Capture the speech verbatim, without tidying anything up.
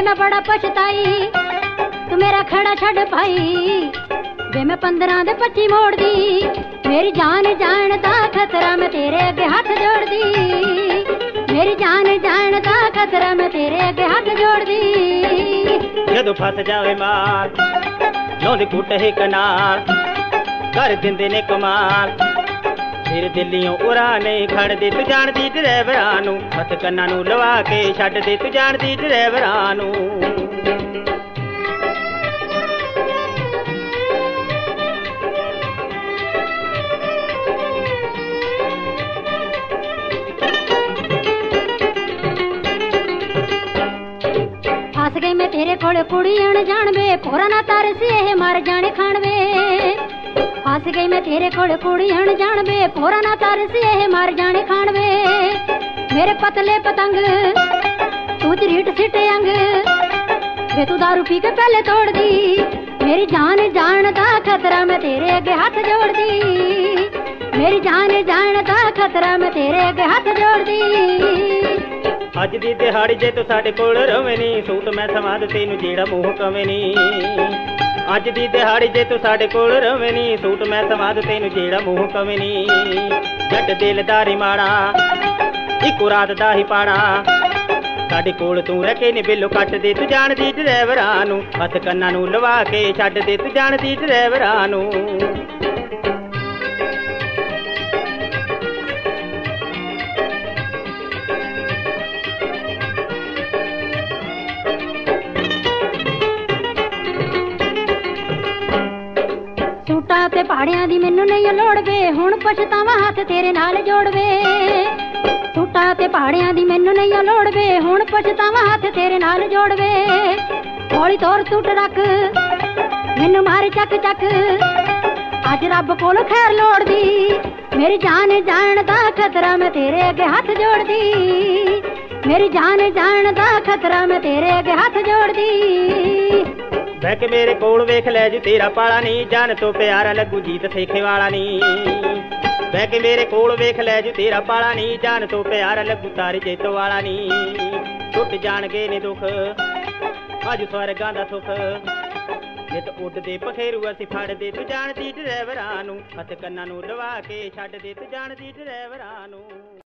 मैं बड़ा पछताई तू मेरा खड़ा छड़ पाई वे मैं पंद्रह दे पच्ची मोड़ दी मेरी जान जान दा खतरा मैं तेरे अगे हाथ जोड़ दी मेरी जान जान दा खतरा मैं तेरे अगे हाथ जोड़ दी जदों फस जावे मार नौंदी कुट ही कनाल कर दिंदे ने कमाल फिर दिल्लियों उरा नहीं खड़दी तू जानदी ड्राइवरां नूं हथ कन्नां नूं लवा के छड्ड दे तू जानदी ड्राइवरां नूं फस गई मैं तेरे कोल कुड़ी अण जान वे पोरा ना तरसी ए मर जाने खान वे फस गई मैं तेरे कोल कुड़ी अण जान वे पोरा ना तरसी ए मर जाने खान वे मेरे पतले पतंग तू रीट सिट अंग वे तू दारू पी के पहले तोड़ दी मेरी जान जान दा खतरा मैं तेरे अगे हाथ जोड़ दी मेरी जान जान दा खतरा मैं तेरे अगे हाथ जोड़ दी अज दी दिहाड़ी जे तू साडे कोल रवे नी सूट मैं समा दे तेनू जेड़ा मूंह कवे नी अज दी दिहाड़ी जे तू साडे कोल रवे नी सूट मैं समा दे तेनू जेड़ा मूंह कवे नी जट दिलदारी माड़ा इको रात दा ही पाड़ा साडे कोल तू रखे नी बिल्लो कट दे तू जानदी ड्राइवरां नूं हथ कन्नां नूं लवा के छड्ड दे तू जानदी ड्राइवरां नूं सूटां ते पहाड़ियां दी मैनू नहीं लोड़ वे हुण पछतावा हाथ तेरे नाल जोड़ वे सूटां ते पहाड़ियां दी मैनू नहीं लोड़ वे हुण पछतावा हाथ तेरे नाल जोड़ वे हौली तौर टूट रख मैनू मार चक चक अज रब कोल खैर लोड़ दी मेरी जान जान दा खतरा मैं तेरे अगे हाथ जोड़ दी मेरी जान जान दा खतरा मैं तेरे अगे हाथ जोड़ दी बैक मेरे कोल वेख लै जी तेरा पाला नी जान तो प्यारा लगू जीत सेखे वाला नी बैक मेरे कोल वेख लै जी तेरा पाला नी जान तो प्यारा लगू तारी जेतो वाला नी टुट जाणगे ने दुख अज स्वर्गां दा सुख जित उड्डदे पखेरू असीं फड़दे तू जानदी ड्राइवरां नूं हथ कन्नां नूं लवा के छड्ड दे तू जानदी ड्राइवरां नूं।